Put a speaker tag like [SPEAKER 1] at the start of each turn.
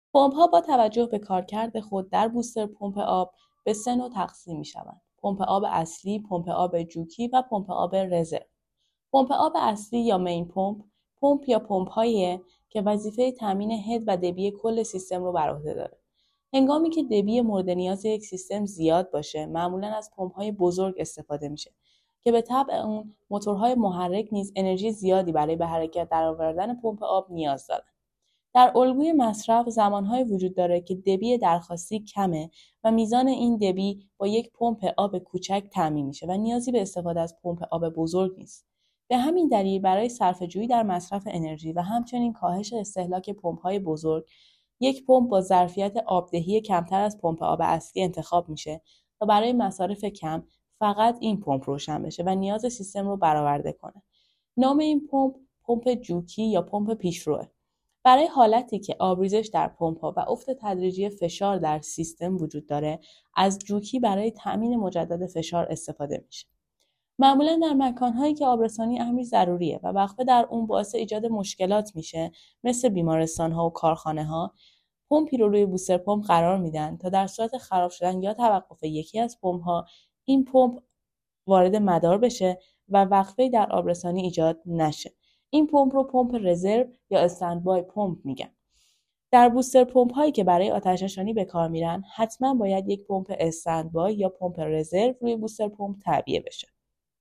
[SPEAKER 1] پمپ‌ها با توجه به کارکرد خود در بوستر پمپ آب به سه نوع تقسیم می‌شوند: پمپ آب اصلی، پمپ آب جوکی و پمپ آب رزرو. پمپ آب اصلی یا مین پمپ، پمپ یا پمپ‌هایی که وظیفه تامین هد و دبی کل سیستم رو بر عهده داره. هنگامی که دبی مورد نیاز یک سیستم زیاد باشه، معمولاً از پمپ‌های بزرگ استفاده میشه که به طبع اون موتورهای محرک نیز انرژی زیادی برای به حرکت درآوردن پمپ آب نیاز دارن. در الگوی مصرف زمانهایی وجود داره که دبی درخواستی کمه و میزان این دبی با یک پمپ آب کوچک تامین میشه و نیازی به استفاده از پمپ آب بزرگ نیست. به همین دلیل برای صرفه‌جویی در مصرف انرژی و همچنین کاهش استهلاک پمپ‌های بزرگ، یک پمپ با ظرفیت آبدهی کمتر از پمپ آب اصلی انتخاب میشه و برای مصارف کم فقط این پمپ روشن بشه و نیاز سیستم رو برآورده کنه. نام این پمپ، پمپ جوکی یا پمپ پیشروه. برای حالتی که آبریزش در پمپ‌ها و افت تدریجی فشار در سیستم وجود داره، از جوکی برای تأمین مجدد فشار استفاده میشه. معمولا در مکان‌هایی که آبرسانی امری ضروریه و وقفه در اون باعث ایجاد مشکلات میشه، مثل بیمارستان‌ها و خانه‌ها، پمپی رو روی بوستر پمپ قرار میدن تا در صورت خراب شدن یا توقف یکی از پمپ‌ها، این پمپ وارد مدار بشه و وقفه‌ای در آبرسانی ایجاد نشه. این پمپ رو پمپ رزرو یا استندبای پمپ میگن. در بوستر پمپ هایی که برای آتش‌نشانی به کار میرن، حتما باید یک پمپ استندبای یا پمپ رزرو روی بوستر پمپ تعبیه بشه.